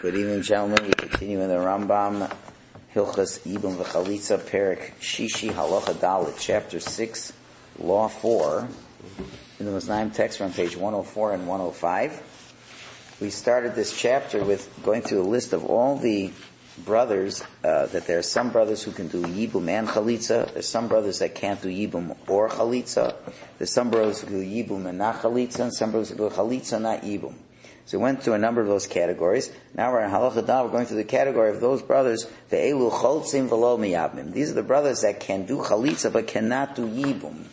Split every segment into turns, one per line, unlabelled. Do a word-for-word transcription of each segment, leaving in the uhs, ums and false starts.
Good evening, gentlemen. We continue in the Rambam, Hilchas Yibum V'Chalitza, Perek Shishi Halacha Dalet, Chapter six, Law four. In the Mishnah text on page one oh four and one oh five. We started this chapter with going through a list of all the brothers, uh, that there are some brothers who can do Yibum and Chalitza. There's some brothers that can't do Yibum or Chalitza. There's some brothers who do Yibum and not Chalitza, and some brothers who do Chalitza, not Yibum. So we went through a number of those categories. Now we're in Halacha Dal, we're going through the category of those brothers, Ve'elu Choltzim V'lo Miyabim. These are the brothers that can do Chalitza but cannot do Yibum.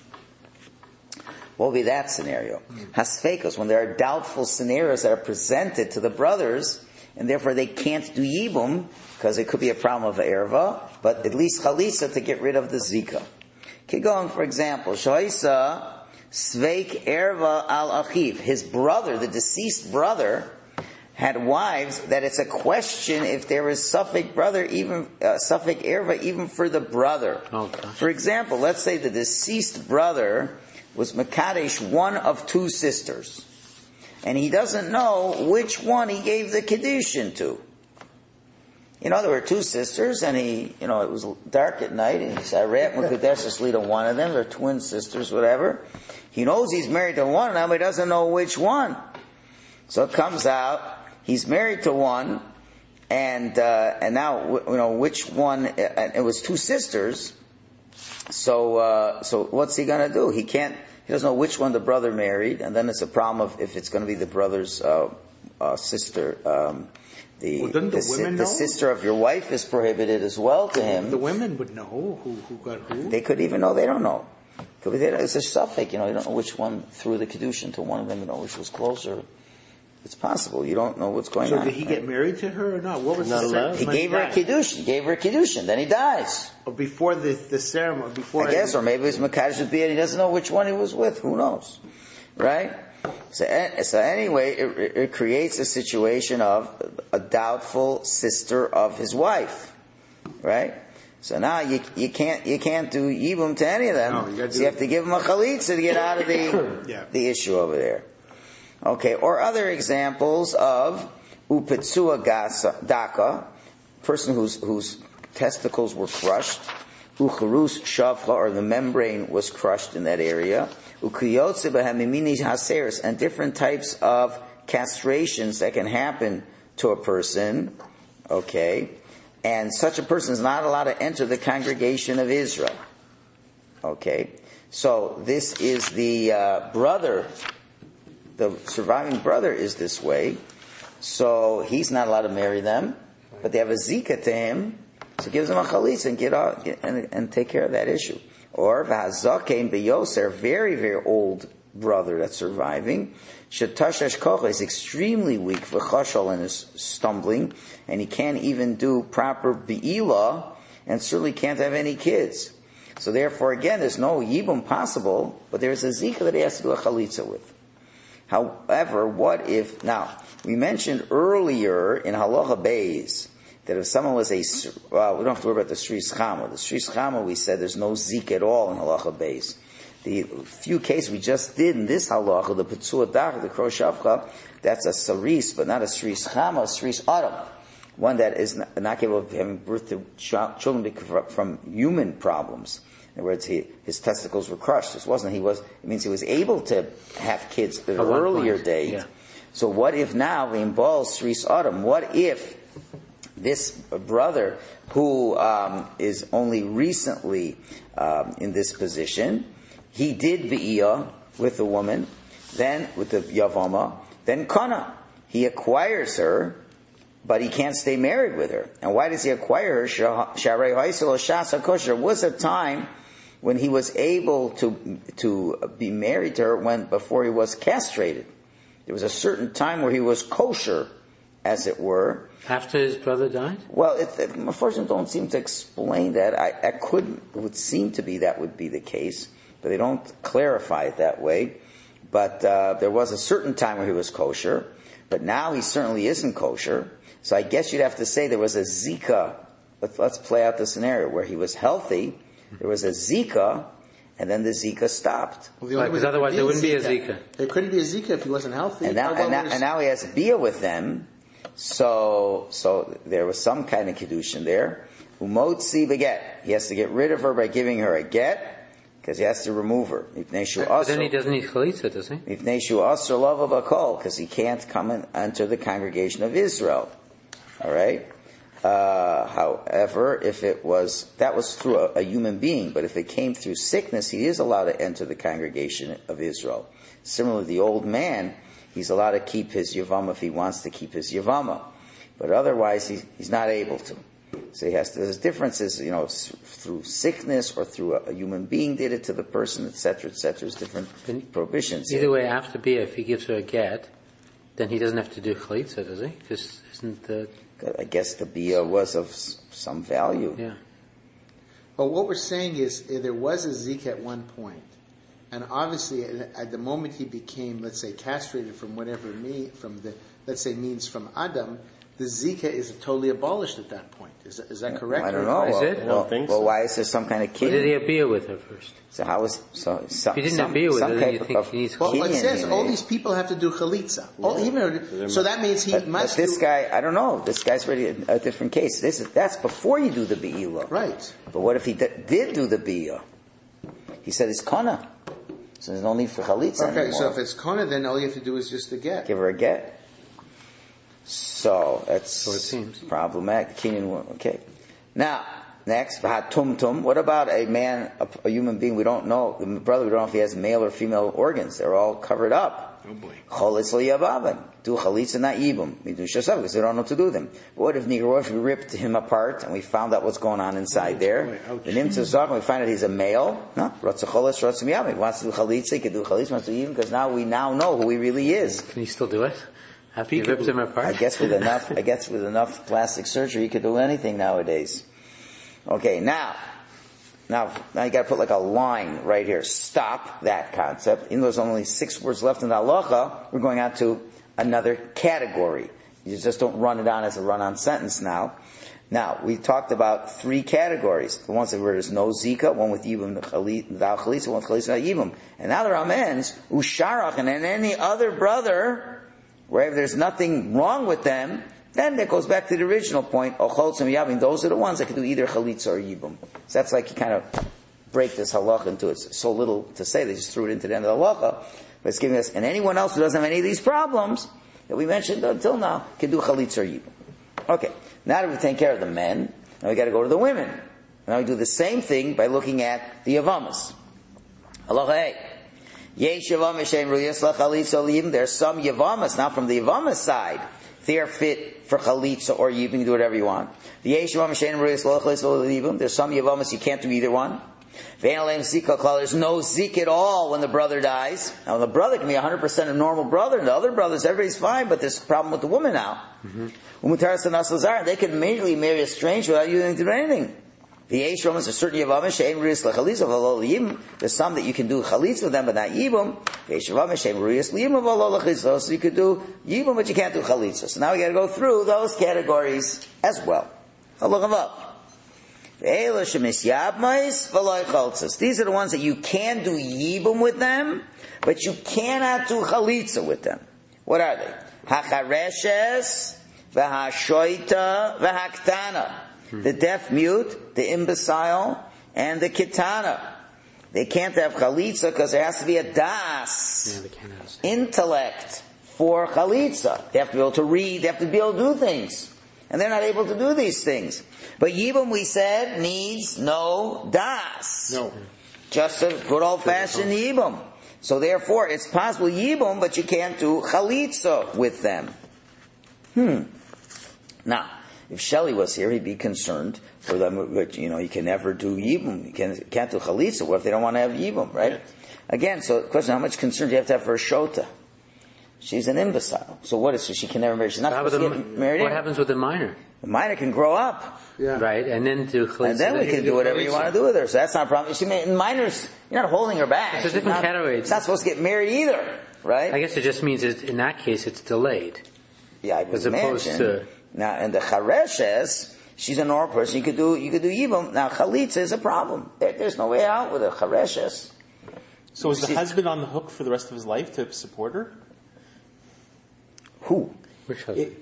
What will be that scenario? Hasfekos, when there are doubtful scenarios that are presented to the brothers, and therefore they can't do Yibum, because it could be a problem of Erva, but at least Chalitza to get rid of the Zika. Kigon, for example, Shoisa Sveik Erva al Achiv. His brother, the deceased brother, had wives that it's a question if there is Suffolk brother, even uh, Suffolk Erva, even for the brother.
Oh,
for example, let's say the deceased brother was Makadesh, one of two sisters, and he doesn't know which one he gave the Kiddushin to. You know, there were two sisters, and he, you know, it was dark at night, and he said, I rat Makadesh lead on one of them, they're twin sisters, whatever. He knows he's married to one of them, but he doesn't know which one. So it comes out, he's married to one, and, uh, and now, you know, which one, it was two sisters, so, uh, so what's he gonna do? He can't, he doesn't know which one the brother married, and then it's a problem of if it's gonna be the brother's, uh, uh, sister, um, the,
well, the,
the,
women
the
know?
sister of your wife is prohibited as well to him.
The women would know who, who got who.
They could even know, they don't know. Could be, it's a suffix, you know, you don't know which one threw the Kiddushin to one of them, you know, which was closer. It's possible, you don't know what's going
so
on.
So did he
right?
get married to her or not? What was
not
the
allowed.
He gave her a Kiddushin, he gave her a Kiddushin, then he dies.
Or before the, the ceremony, before...
I guess, or maybe it's Makadosh would be and he doesn't know which one he was with, who knows? Right? So, so anyway, it, it creates a situation of a doubtful sister of his wife. Right? So now you you can't you can't do Yibum to any of them.
No, you
so you have to give them a Chalitza to get out of the
yeah.
the issue over there. Okay, or other examples of Upetsua Daka, person whose whose testicles were crushed, Ucharus Shavcha, or the membrane was crushed in that area, Ukiyotze B'hamimini Haseris, and different types of castrations that can happen to a person. Okay. And such a person is not allowed to enter the congregation of Israel. Okay? So this is the uh, brother, the surviving brother is this way. So he's not allowed to marry them, but they have a zika to him, so gives him a chalitza and get out and, and take care of that issue. Or v'hazakein beyoser, very, very old brother that's surviving. Shetashash kocha is extremely weak, v'chashal, and is stumbling, and he can't even do proper be'ilah, and certainly can't have any kids. So therefore, again, there's no yibum possible, but there's a zika that he has to do a chalitza with. However, what if, now, we mentioned earlier in Halacha Beis, that if someone was a, well, we don't have to worry about the Shris Chama. The Shris Chama, we said there's no zika at all in Halacha Beis. The few cases we just did in this halacha, the Petzua Dach, the Kro Shavcha, that's a saris, but not a Shris Chama, a Shris Adam. One that is not, not capable of having birth to children from human problems. In other words, he, his testicles were crushed. This wasn't, he was, it means he was able to have kids at an earlier point. date. Yeah. So what if now, the Imbal Shris Adam, what if this brother who um, is only recently um, in this position, he did Be'iyah with the woman, then with the Yavama, then Kana. He acquires her, but he can't stay married with her. And why does he acquire her? Sharei Haisel Shasa Kosher. Was a time when he was able to to be married to her when before he was castrated. There was a certain time where he was kosher, as it were.
After his brother died?
Well, it, it, unfortunately, don't seem to explain that. I, I couldn't. It would seem to be that would be the case. But they don't clarify it that way. But uh, there was a certain time where he was kosher, but now he certainly isn't kosher. So I guess you'd have to say there was a zika. Let's, let's play out the scenario where he was healthy. There was a zika, and then the zika stopped.
Well, the
right, because otherwise there wouldn't be a zika.
There couldn't be a zika if he wasn't healthy.
And now, and now, and now he has bia with them. So, so there was some kind of kedushin there. Umotzi beget. He has to get rid of her by giving her a get, because he has to remove her.
But then he doesn't need chalitza, does he?
Because he can't come and enter the congregation of Israel. All right. Uh, however, if it was that was through a, a human being, but if it came through sickness, he is allowed to enter the congregation of Israel. Similarly, the old man, he's allowed to keep his yavama if he wants to keep his yavama, but otherwise he, he's not able to. So he has to, there's differences, you know, through sickness or through a, a human being did it to the person, et cetera, et cetera. There's different
and
prohibitions.
Either way, after Bia, if he gives her a get, then he doesn't have to do chalitza, does he? Because isn't the...
I guess the Bia was of some value.
Yeah.
But what we're saying is, uh, there was a zik at one point, and obviously, at, at the moment he became, let's say, castrated from whatever me, from the, let's say, means from Adam, the zika is totally abolished at that point. Is that, is that correct?
I don't know.
Is
well,
it?
Well,
I don't think
well
so.
why is there some kind of
Or
kid?
did he have Bia with her first?
So how is so? Some,
If he didn't
some,
have Bia with
some
her, then you
type
think
of-
he needs
Well,
Kinyan
it says
in
all
it.
these people have to do chalitza. All, even, so that means he
But, but
must
this
do,
guy, I don't know. This guy's really a, a different case. This is that's before you do the beila.
right.
But what if he d- did do the beila? He said it's kana, so there's no need for chalitza
Okay,
anymore.
so if it's kona, then all you have to do is just to get.
Give her a get. So that's
So it seems.
problematic. Kinyan, okay. Now, next, tum. What about a man, a, a human being? We don't know. The brother, we don't know if he has male or female organs. They're all covered up.
Oh boy.
Cholitz liyababan. Do chalitza not yibum. We do shasab because we don't know what to do with them. But what if Nigro, if we ripped him apart and we found out what's going on inside there? The nimtzah zog, and we find out he's a male. No, rotza cholis, rotza miyabim. He wants to do chalitza, he can do chalitza, wants to do yibum, because now we now know who he really is.
Can he still do it? After you ripped him apart?
I guess with enough, I guess with enough plastic surgery, you could do anything nowadays. Okay, now, now, now you got to put like a line right here. Stop that concept. Even though there's only six words left in the halacha, we're going on to another category. You just don't run it on as a run-on sentence now. Now, we talked about three categories. The ones where there's no zika, one with yibum without chalitza, one with chalitza without yibum. And now there are amens, usharach, and then any other brother, wherever there's nothing wrong with them, then it goes back to the original point, ocholz and yabim, those are the ones that can do either chalitza or yibum. So that's like you kind of break this halacha into it. It's so little to say, they just threw it into the end of the halacha. But it's giving us, and anyone else who doesn't have any of these problems that we mentioned until now, can do chalitza or yibum. Okay, now that we've taken care of the men, now we got to go to the women. Now we do the same thing by looking at the yavamas. Halacha A. There's some yavamas, now from the yavamas side, they are fit for chalitza or yibum, you can do whatever you want. There's some yavamas you can't do either one. There's no zik at all when the brother dies. Now the brother can be one hundred percent a normal brother, and the other brothers, everybody's fine, but there's a problem with the woman now. Mm-hmm. They can immediately marry a stranger without you to do anything. The Eish Romans are certain Yavamas, She'en Ru'yas L'Chalitza V'lo L'Yibum. There's some that you can do Chalitza with them, but not Yibum. The Eish Romans, She'en Ru'yas L'Yibum V'lo L'Chalitza. So you could do Yibum, but you can't do Chalitza. So now we gotta go through those categories as well. Now look them up. These are the ones that you can do Yibum with them, but you cannot do Chalitza with them. What are they? Hachareshes, V'hashoita, V'haktana. The deaf mute, the imbecile, and the kitana. They can't have chalitza because there has to be a das,
Yeah, they can't have
intellect for chalitza. They have to be able to read, they have to be able to do things. And they're not able to do these things. But yibum, we said, needs no das.
No.
Just a good old-fashioned yibum. So therefore, it's possible yibum, but you can't do chalitza with them. Hmm. Now, if Shelley was here, he'd be concerned for them. You know, you can never do yibum. You can, can't do chalitza. What if they don't want to have yibum, right? Yes. Again, so the question: how much concern do you have to have for a shota? She's an imbecile. So what is she? She can never marry. She's not supposed to get married.
What happens with the minor?
The minor can grow up,
Yeah.
right? And then do chalitza.
and then we can do whatever you want to do with her. So that's not a problem. She may, minors, you're not holding her back.
It's a different
not,
category.
It's not supposed to get married either, right?
I guess it just means it, in that case it's delayed.
Yeah, I would
as opposed
imagine.
to.
Now, and the chareshes, she's a normal person. You could do, you could do yibum. Now, chalitza is a problem. There, there's no way out with a chareshes.
So is the husband on the hook for the rest of his life to support her?
Who?
Which
It,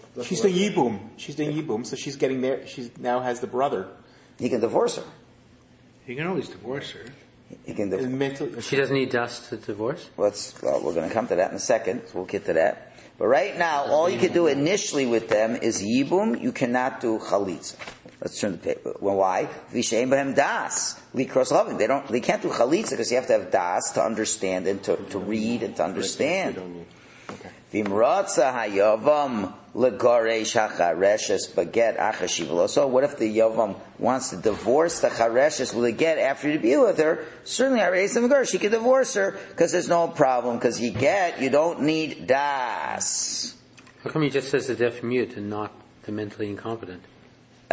She's doing Yibum. She's doing Yibum, so she's getting there. She now has the brother.
He can divorce her.
You can always divorce her.
He can divorce.
Mental,
She doesn't need dust to divorce?
Let's, well, we're going to come to that in a second, so we'll get to that. But right now, all you can do initially with them is Yibum. You cannot do Chalitza. Let's turn the paper. Well, why? Vishein b'hem das. Likros loving. They don't, they can't do Chalitza because you have to have das to understand and to, to read and to understand. Vimratza hayavam legaresh hachareshes baget achashivlo. So what if the yavam wants to divorce the chareshes leget after you be with her? Certainly, I raise them she can divorce her because there's no problem. Because you get, you don't need das.
How come he just says the deaf mute and not the mentally incompetent?
Uh,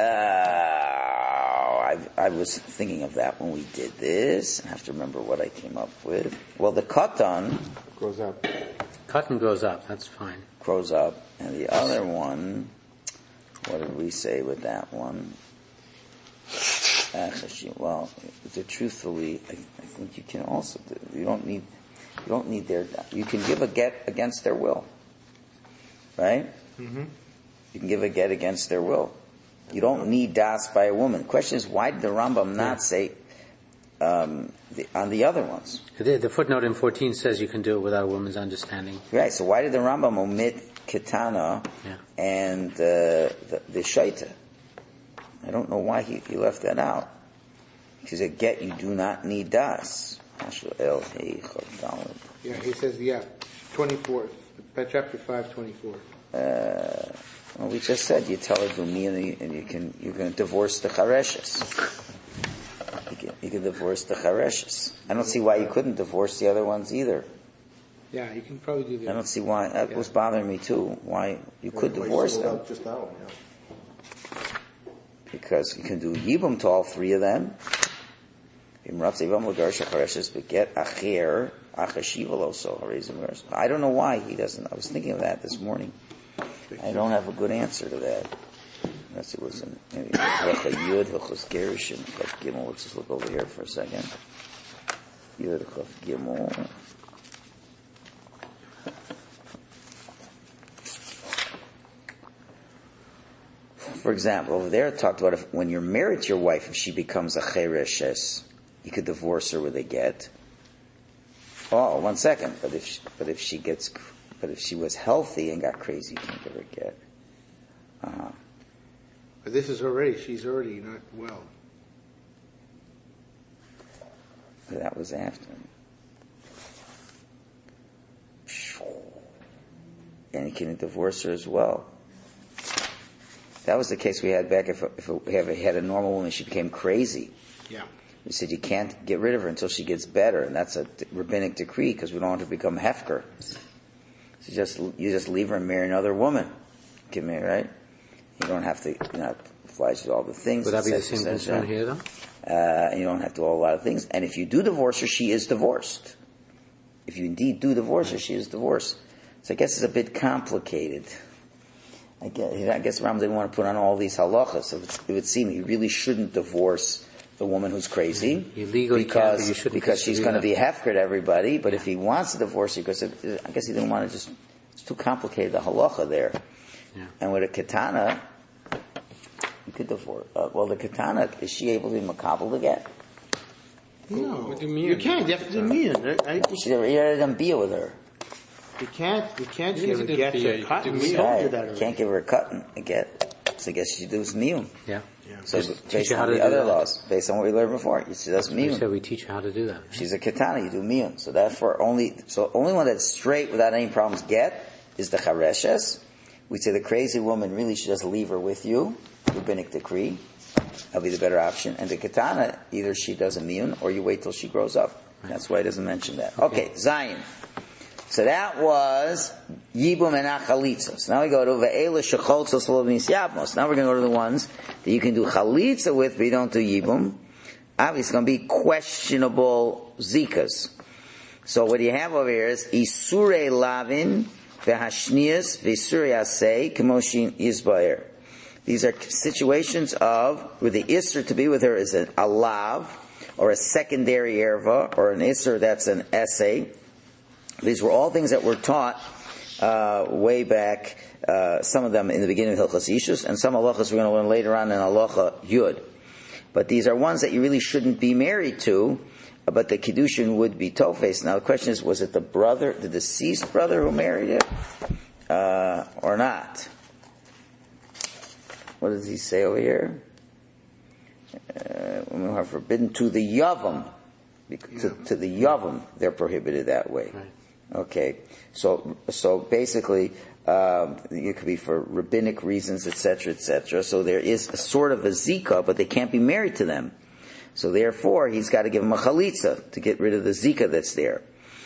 I, I was thinking of that when we did this. I have to remember what I came up with. Well, the katan
grows up.
Cotton grows up, that's fine.
grows up. And the other one, what did we say with that one? Actually, well, the, truthfully, I, I think you can also do, you don't need, you don't need their, you can give a get against their will. Right?
Mm-hmm.
You can give a get against their will. You don't need das by a woman. The question is, why did the Rambam not say um, the, on the other ones?
The, the footnote in fourteen says you can do it without a woman's understanding.
Right, so why did the Rambam omit Ketana
Yeah.
and uh, the, the Shaita? I don't know why he, he left that out. Because a get, you do not need das.
Yeah, he says, yeah, twenty-four, chapter five, twenty-four.
Uh, well, we just said you tell her to me and you, and you can, you're going to divorce the Chareshes. You can, you can divorce the Chareshes. I don't see why you couldn't divorce the other ones either.
Yeah, you can probably do that.
I don't see why, that
Yeah.
was bothering me too, why you could divorce them.
Just that one, yeah.
Because you can do Yibum to all three of them. I don't know why he doesn't. I was thinking of that this morning. I don't have a good answer to that. Unless it was in maybe Yud, Hilchos Gerushin, Chaf Gimel. Let's just look over here for a second. Yud, Chaf Gimel. For example, over there it talked about if when you're married to your wife, if she becomes a chereshes, you could divorce her with a get. Oh, one second. But if she, but if she gets, but if she was healthy and got crazy, you can't give her a get. Uh-huh.
But this is already, she's already not well.
But that was after. And he can divorce her as well. That was the case we had back if, if we have, had a normal woman, she became crazy.
Yeah.
We said you can't get rid of her until she gets better, and that's a rabbinic decree because we don't want her to become hefker. So just you just leave her and marry another woman. Give me right. You don't have to, you know, oblige with all the things.
Would that be the
says-
same
says,
concern
uh,
here, though?
Uh, and you don't have to do a lot of things. And if you do divorce her, she is divorced. If you indeed do divorce her, she is divorced. So I guess it's a bit complicated. I guess, I guess Ram didn't want to put on all these halachas. So it would seem he really shouldn't divorce the woman who's crazy.
You legally
because,
can, but you shouldn't
because she's
do
going to
that.
be a hefker to everybody. But if he wants to divorce her, because it, I guess he didn't want to just, it's too complicated, the halacha there.
Yeah.
And with a katana, you could divorce. Uh, well, the katana, is she able to be makabel to get?
No.
What do you mean?
You can't. You have to do mean. Right?
You should have, you had them be with her.
You can't, you can't
You
give
need
a
to
get
do-
to
yeah,
a
you
cotton.
do
We
mean.
told you
Right.
that
You
already.
can't give her a cut a get. So I guess she does miyum.
Yeah.
So
Just teach
based
you how
on
to
the
do
other
that.
laws, based on what we learned before, she does
We
miyum.
said we teach you how to do that.
She's a katana, you do miyum. So therefore only, so only one that's straight without any problems get is the chareshes. We say the crazy woman really should just leave her with you. Rabbinic decree. That'll be the better option. And the katana, either she does a miyum or you wait till she grows up. That's why he doesn't mention that. Okay, Zion. So that was Yibum and Achalitza. Now we go to Ve'ela Shecholtzos Lovnis Yabmos. Now we're going to go to the ones that you can do Chalitza with, but you don't do Yibum. Obviously it's going to be questionable Zikas. So what you have over here is Isure Lavin Ve'hashnias Ve'isure Asei Kemoshin Yizbaer. These are situations of where the Isser to be with her is an Alav, or a secondary erva, or an Isser that's an essay. These were all things that were taught uh, way back, uh, some of them in the beginning of Hilchas Ishus, and some halachas we're going to learn later on in Halacha Yud. But these are ones that you really shouldn't be married to, but the Kiddushin would be Tofes. Now the question is, was it the brother, the deceased brother who married it, uh, or not? What does he say over here? Uh, women are forbidden to the Yavam. To, to the Yavam, they're prohibited that way.
Right.
Okay, so so basically, um, it could be for rabbinic reasons, et cetera, et cetera. So there is a sort of a zika, but they can't be married to them. So therefore, he's got to give him a chalitza to get rid of the zika that's there.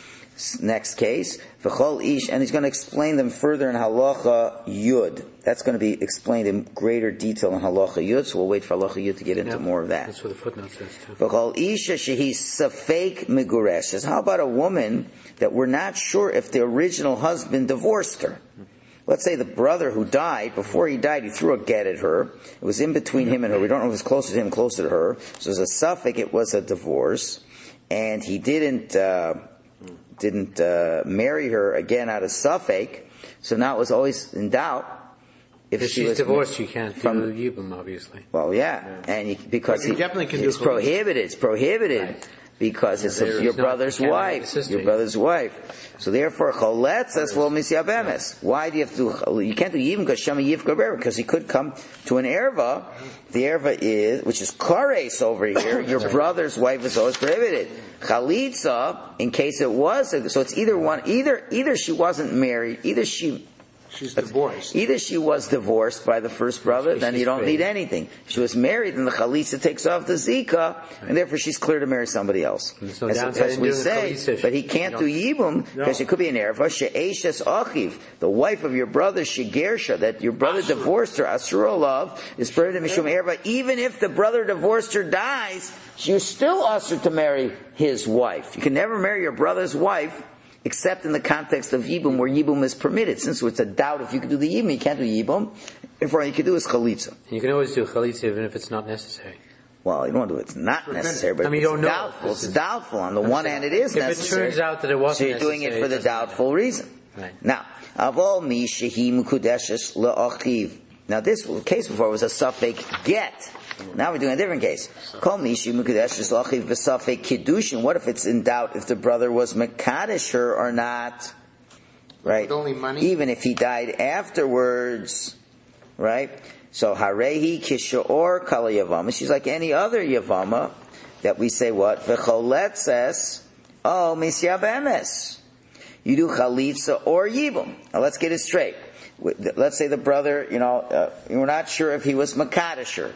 Next case, v'chol ish, and he's going to explain them further in halacha yud. That's going to be explained in greater detail in halacha yud. So we'll wait for halacha yud to get into
yeah,
more of that.
That's what the footnote says too.
V'chol isha shehi safek meguresh. Says, how about a woman that we're not sure if the original husband divorced her? Let's say the brother who died, before he died, he threw a get at her. It was in between him and her. We don't know if it was closer to him, closer to her. So as a suffix, it was a divorce. And he didn't, uh, didn't, uh, marry her again out of suffix. So now it was always in doubt. If,
if
she
she's
was
divorced, you can't
from,
do Yibum, obviously.
Well, yeah. yeah. And he, because
you
he,
definitely can
it's
do
prohibited. It's prohibited.
Right.
Because it's
There
a, your
not,
brother's
you
wife.
sister,
Your brother's wife. So therefore, choletz as well misyabemes. Why do you have to do, you can't do yibum because shema yivka ber, because he could come to an erva. The erva is, which is kares over here, your brother's wife is always prohibited. Chalitza, in case it was, so it's either one, either, either she wasn't married, either she,
She's divorced.
Either she was divorced by the first brother, then you don't need anything. She was married, and the chalitza takes off the zika, and therefore she's clear to marry somebody else.
No
as, as we say, but he can't do yibum because no. It could be an erva. She'eshes achiv, the wife of your brother shegersha, that your brother Asur. divorced her. Asur olav is prohibited mishum erva. Even if the brother divorced her dies, you're still asur to marry his wife. You can never marry your brother's wife, except in the context of Yibum, where Yibum is permitted. Since it's a doubt if you can do the Yibum, you can't do Yibum. Therefore, all you can do is Chalitza.
And you can always do Chalitza even if it's not necessary.
Well, you don't want to do it. It's not necessary, but
I mean,
it's
you don't know.
doubtful. It's doubtful. On the one hand, it is
if
necessary.
If it turns out that it wasn't
so you're doing it for the doubtful reason.
Right.
Now, Avol mi shehi mukudeshes le'achiv. Now, this case before was a suffix get. Now we're doing a different case. Call mishi mukadeshes lachiv b'safek kiddushin. What if it's in doubt if the brother was mekadesh her or not? Right.
With only money?
Even if he died afterwards, right? So harehi kishaor kala yavama. She's like any other yavama that we say what v'choletzes oh misyabemes. You do chalitza or yibum. Now let's get it straight. Let's say the brother, you know, uh, we're not sure if he was mekadesh her.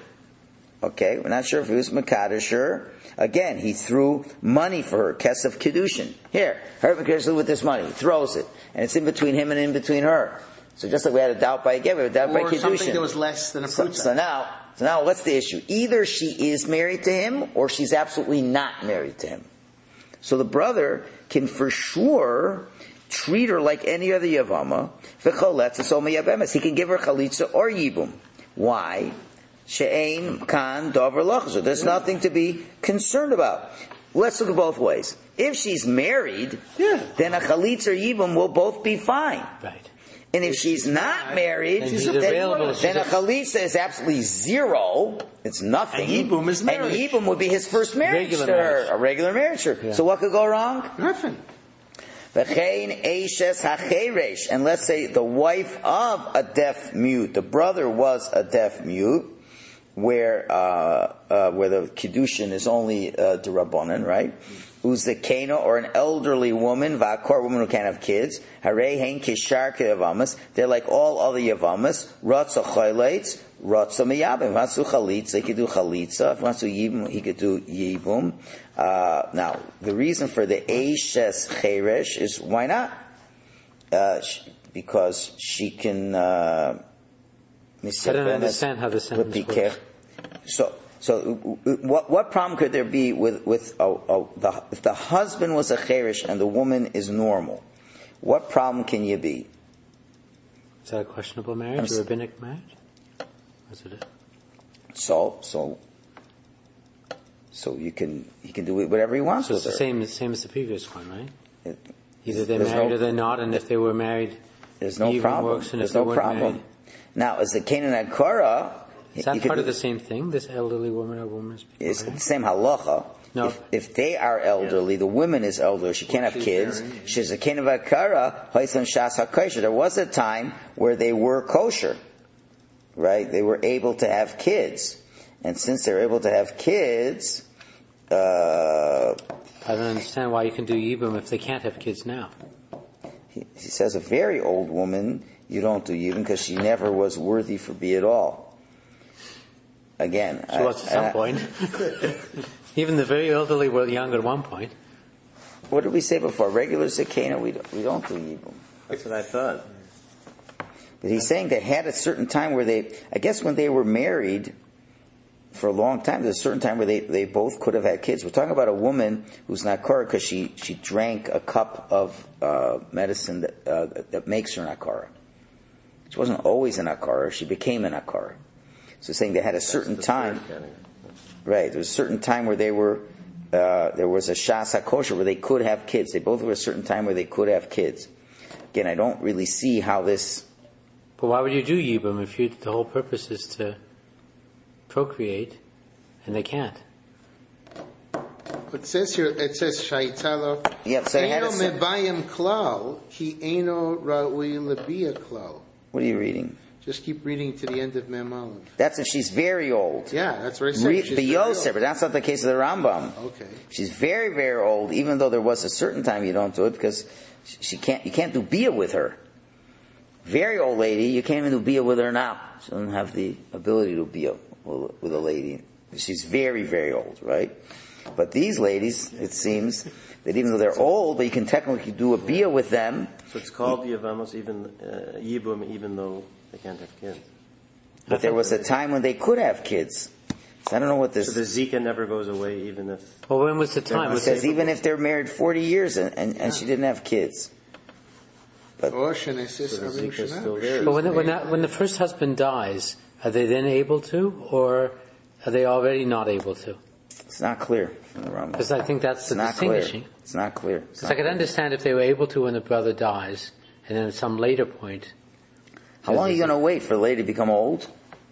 Okay, we're not sure if he was Makadisher. Again, he threw money for her, Kesef Kiddushin. Here, her Makadisher with this money. He throws it. And it's in between him and in between her. So just like we had a doubt by a get, we had a doubt
or
by Kiddushin.
Or something that was less than a fruit.
So, so now, so now what's the issue? Either she is married to him, or she's absolutely not married to him. So the brother can for sure treat her like any other Yavama. He can give her Chalitza or Yibum. Why? She'ein kan dover lachzu. There's nothing to be concerned about. Let's look at both ways. If she's married, yeah. then a chalitza or yibum will both be fine.
Right.
And if, if she's, she's not, not married, then,
available,
then a chalitza is absolutely zero. It's nothing.
And yibum is marriage.
And yibum would be his first marriage
regular
to her,
marriage.
a regular marriage to her. Yeah. So what could go wrong?
Nothing.
And let's say the wife of a deaf mute, the brother was a deaf mute, where uh, uh, where the kiddushin is only uh, derabbanan, right? Uzekena, or an elderly woman, va'akor, woman who can't have kids. Harei hein kishar yavamas. They're like all other yavamas. Ratza chayleitz, ratza miyabim. If he wants to do chalitza, he could do chalitza. If he wants to do yibum, he could do yibum. Uh, now, the reason for the eishes cheresh is why not? Uh, because she can. Uh,
I don't understand how the sentence works.
So, so what what problem could there be with with uh, uh, the if the husband was a cherish and the woman is normal? What problem can you be?
Is that a questionable marriage, a rabbinic marriage? Is it? A...
So so so you can he can do whatever he wants.
So
with
it's the
her.
same same as the previous one, right?
It,
Either they're married
no,
or they're not, and if they were married
There's no
Yibum
problem.
works, and
There's
if they
no
weren't
problem.
married.
Now, as the Canaanite Korah,
Is that
you could
part of
do-
the same thing? This elderly woman or woman is
it's
okay?
the same halacha.
No.
If, if they are elderly, the woman is elderly, she can't have
she's
kids.
married.
She's a Canaanite Korah, Haisan Shas HaKosher. There was a time where they were kosher, right? They were able to have kids. And since they're able to have kids, uh,
I don't understand why you can do Yibum if they can't have kids now.
he, he says a very old woman, you don't do Yibum because she never was worthy for be at all. Again,
She was at some
I-
point. Even the very elderly were young at one point.
What did we say before? Regular Zakena, we don't, we don't do Yibum.
That's what I thought.
But he's saying they had a certain time where they, I guess when they were married for a long time, there's a certain time where they, they both could have had kids. We're talking about a woman who's not Korah because she, she drank a cup of uh, medicine that, uh, that makes her not Korah. She wasn't always an Akara, she became an Akara. So saying they had a certain time, right, there was a certain time where they were, uh, there was a Shas HaKosher where they could have kids. They both were a certain time where they could have kids. Again, I don't really see how this...
But why would you do Yibum if you, the whole purpose is to procreate, and they can't?
It says here, it says, Shaitalo,
Yeah, so it had a
Eino
cer-
mebayim klal, ki eino ra'ui lebia klal.
What are you reading?
Just keep reading to the end of Mem Aleph.
That's if she's very old.
Yeah, that's what I said.
Re-
She's very
B'Yosef,
old.
but that's not the case of the Rambam.
Okay.
She's very, very old, even though there was a certain time you don't do it because she can't, you can't do Bia with her. Very old lady, you can't even do Bia with her now. She doesn't have the ability to do Bia with a lady. She's very, very old, right? But these ladies, it seems, that even though they're old, but you can technically do a Bia with them.
So it's called Yavamos, even uh, Yibum, even though they can't have kids.
But there was a time when they could have kids. So I don't know what this...
So the Zika never goes away, even if...
Well, when was the time?
It
Was
says
it,
even if they're married forty years and, and, and she didn't have kids.
Or Shenesis
So the
Arim
Zika's
Shana.
still there.
but when, the, when, that, when the first husband dies, are they then able to, or are they already not able to?
It's not clear from the Rambam.
Because I think that's
It's
the
not clear.
distinguishing.
It's not clear. It's
Because
not
I could
clear.
understand if they were able to when the brother dies, and then at some later point.
How long are you going to wait for the lady to become old?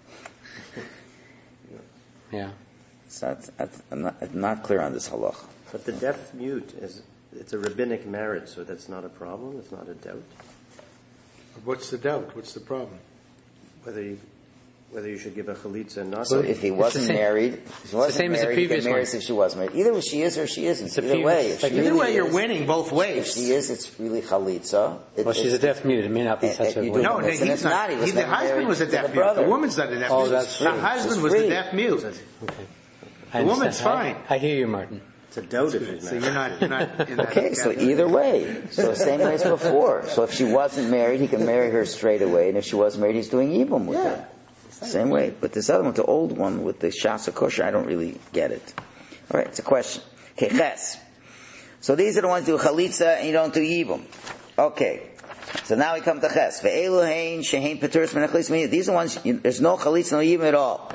Yeah.
It's not, I'm, not, I'm not clear on this halacha.
But the deaf mute is, it's a rabbinic marriage, so that's not a problem, it's not a doubt.
What's the doubt? What's the problem?
Whether you, whether you should give a chalitza or not.
So if he wasn't
same-
married, if he wasn't
same as the
married, he
previous
get married
one.
if she was married. Either she is or she isn't.
It's a
Either
previous-
way. If
like
she
either
really
way, you're
is-
winning both
If
ways.
she is, it's really chalitza. It-
Well, she's a
it's-
deaf mute. It may not be
and-
such
and
a
you
way.
do
No,
And
he's
it's
not.
not. He was
He, the
never
husband
married
was a
to the
deaf mute.
brother.
The woman's not a deaf
Oh,
mute.
that's
the
true.
husband
It's
was the
free.
deaf mute.
Okay. I
The woman's
understand.
fine.
I, I hear you, Martin.
It's a doubt if he's
So
married.
you're not, you're not in that
Okay, so
category.
either way. So same way as before. So if she wasn't married, he can marry her straight away. And if she was married, he's doing Yibum with her. Same way. But this other one, the old one with the Shasa Kosher, I don't really get it. Alright, it's a question. Okay, Ches. So these are the ones who do Chalitza and you don't do Yibum. Okay. So now we come to Ches. Ve'elu hein shehein peturos min hachalitza. These are the ones, you, there's no Chalitza, no Yibum at all.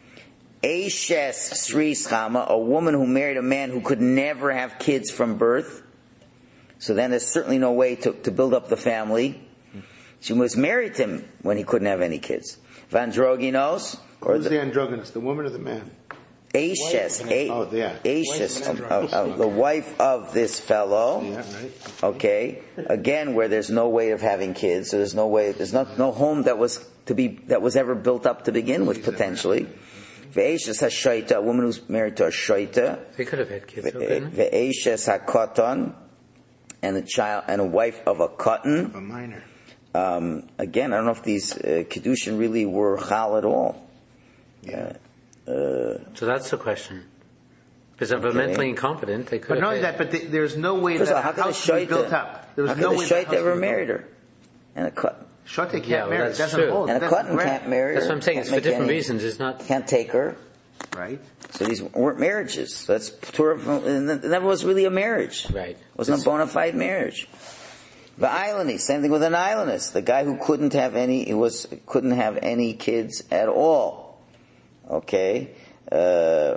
Eishes Sri Schama, a woman who married a man who could never have kids from birth. So then there's certainly no way to, to build up the family. She was married to him when he couldn't have any kids. Vandroginos, or
Who's
the
the androgynous, the woman or the man?
Ashes,
Oh, yeah.
Ashes, of, of, of the wife of this fellow.
Yeah, right.
Okay, again, where there's no way of having kids, so there's no way, there's not no home that was to be that was ever built up to begin with potentially. Ve'eshes hashaita, a woman who's married to a shaita.
They could have had kids, couldn't they?
Ve'eshes hakoton, and a child and a wife of a cotton.
A minor.
Um, again, I don't know if these uh, kedushin really were chal at all.
Yeah.
Uh,
So that's the question. Because if
Okay.
they're mentally incompetent, they could
But
have
not only
had...
that, but the, there's no way
First
that
of all, how
the
could the
house was built
shaita,
up. There was
how
no
could
way
the
the
shaita
house
ever
was
married
built
her? And a cotton.
Shaita can't
Yeah, well,
marry. It
that's
doesn't
true.
hold.
And
It
a
doesn't
cotton
grant.
can't marry her.
That's what I'm saying.
Can't
It's for
make
different
any-
reasons. It's not...
Can't take her.
Right?
So these weren't marriages. So that's it never was really a marriage.
Right.
It wasn't a bona fide marriage. The islandist, same thing with an islandist. The guy who couldn't have any, he was couldn't have any kids at all. Okay, uh,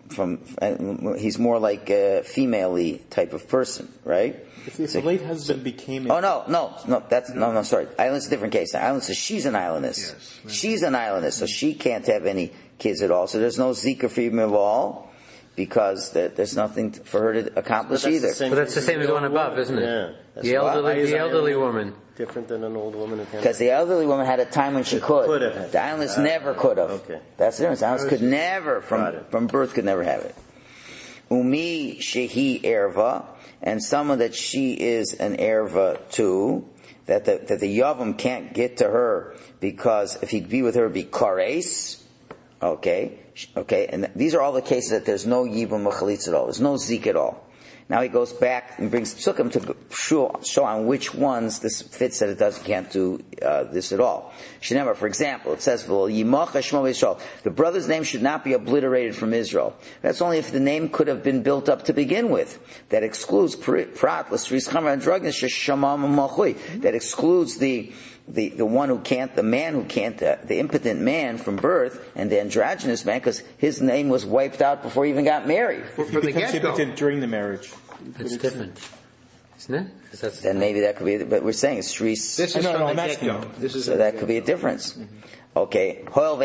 from, uh, he's more like a female-y type of person, right?
If, if so, the late husband became...
Oh, no, no, no, that's, no, no, sorry. Island's a different case. Island says she's an islandess. Yes, she's an islandess, so she can't have any kids at all. So there's no Zika for him at all, because there's nothing for her to accomplish
but
either.
But that's the same as the one above, isn't it?
Yeah.
The elderly, the elderly woman.
Different than an old woman who can't.
Because the elderly woman had a time when she could.
could have.
The islandess
uh,
never could have.
Okay.
That's the difference. The islandess could never, from, from birth, could never have it. Umi shehi erva, and someone that she is an erva too, that the, that the yavam can't get to her, because if he'd be with her, it'd be kares. Okay. Okay. And these are all the cases that there's no yibum machalitz at all. There's no zik at all. Now he goes back and brings psukim to show, show on which ones this fits that it doesn't can't do uh, this at all. Shneimer, for example, it says the brother's name should not be obliterated from Israel. That's only if the name could have been built up to begin with. That excludes prat l'sris chamar and drugness sheshamam machui. That excludes the the the one who can't, the man who can't, uh, the impotent man from birth, and the androgynous man, because his name was wiped out before he even got married.
If he becomes impotent during the marriage,
it's different, isn't it? That's
then maybe that could be, but we're saying it's Shris.
This is
no,
from
no,
the get-go. This is
so that could be a difference. Mm-hmm. Okay.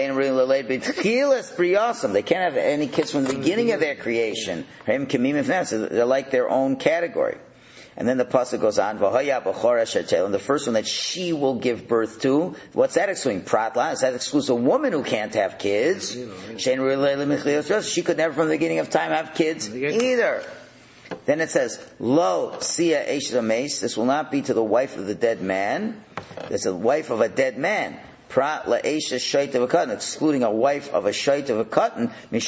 They can't have any kids from the beginning of their creation. They're like their own category. And then the pasuk goes on, and the first one that she will give birth to, what's that excluding? Pratla, that excludes a woman who can't have kids. She could never from the beginning of time have kids either. Then it says, Lo sia eshet mace, this will not be to the wife of the dead man. It's a wife of a dead man. Prat la esha shait of a cotton, excluding a wife of a shait of a cotton.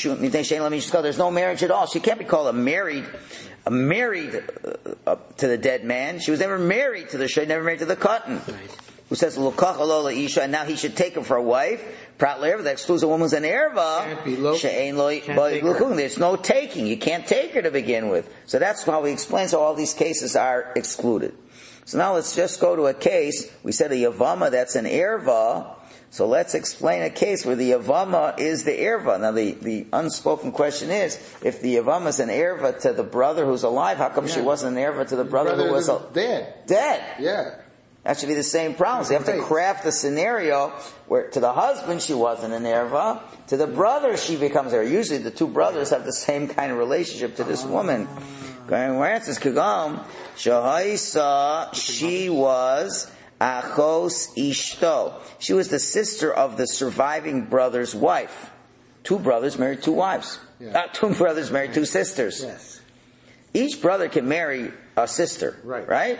There's no marriage at all. She can't be called a married Uh, married uh, uh, to the dead man. She was never married to the shayt, never married to the cotton. Right. Who says Lukacha lola isha, and now he should take her for a wife. Prat le'erva, that excludes a woman's an erva. She'ein lo, there's no taking. You can't take her to begin with. So that's how he explains how all these cases are excluded. So now let's just go to a case. We said a yavama, that's an erva. So let's explain a case where the Yavama is the Erva. Now the, the unspoken question is, if the Yavama is an Erva to the brother who's alive, how come yeah. she wasn't an Erva to the brother, brother who was al-
dead?
Dead.
Yeah.
That should be the same problem. So you have to craft a scenario where to the husband she wasn't an Erva, to the brother she becomes Erva. Usually the two brothers have the same kind of relationship to this woman. Where it says Kagam, Shahaisa, she was Achos Ishto. She was the sister of the surviving brother's wife. Two brothers married two wives. Yeah. Uh, two brothers married two sisters.
Yes.
Each brother can marry a sister.
Right.
Right?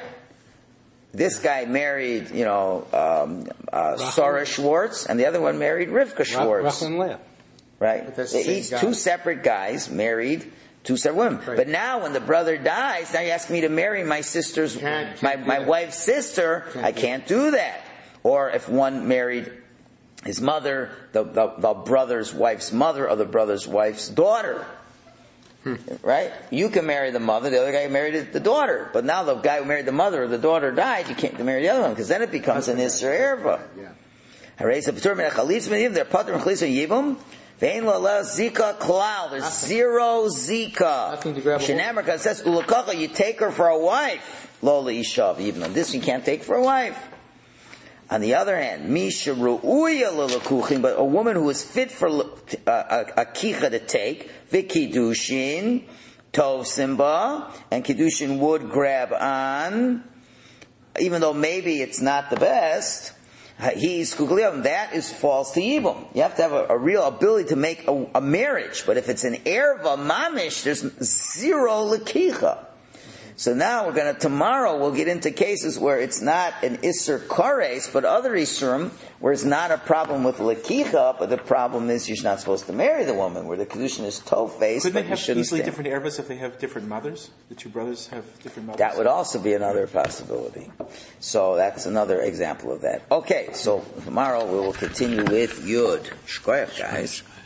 This guy married, you know, um, uh, Sarah Schwartz, and the other one married Rivka Schwartz.
Rachel and Leah.
Right? Each two separate guys married two separate women. Right. But now when the brother dies, now you ask me to marry my sister's, can't, can't my, my wife's sister, can't I can't do that. Or if one married his mother, the, the, the brother's wife's mother, or the brother's wife's daughter. Hmm. Right? You can marry the mother, the other guy married the daughter. But now the guy who married the mother or the daughter died, you can't marry the other one, because then it becomes an Isser Erva. Yeah. Zika cloud. There's zero Zika.
Nothing to grab a
Shenamrika says, Ulakacha, you take her for a wife. Lola Ishav, even this you can't take for a wife. On the other hand, Misha Ru'uya Lulakuchin, but a woman who is fit for uh, a, a kicha to take, Vikidushin, Tov Simba, and Kiddushin would grab on, even though maybe it's not the best. He's kugliyam. That is false to yibum. You have to have a, a real ability to make a, a marriage. But if it's an erva mamish, there's zero lekicha. So now we're going to, tomorrow we'll get into cases where it's not an Isser Kares, but other Isserim, where it's not a problem with Lakicha, but the problem is you're not supposed to marry the woman, where the Kedushin is toe-faced.
Could
but
they have
you
easily
stand.
different ervas if they have different mothers? The two brothers have different mothers?
That would also be another possibility. So that's another example of that. Okay, so tomorrow we will continue with Yud. Shkoyach, guys.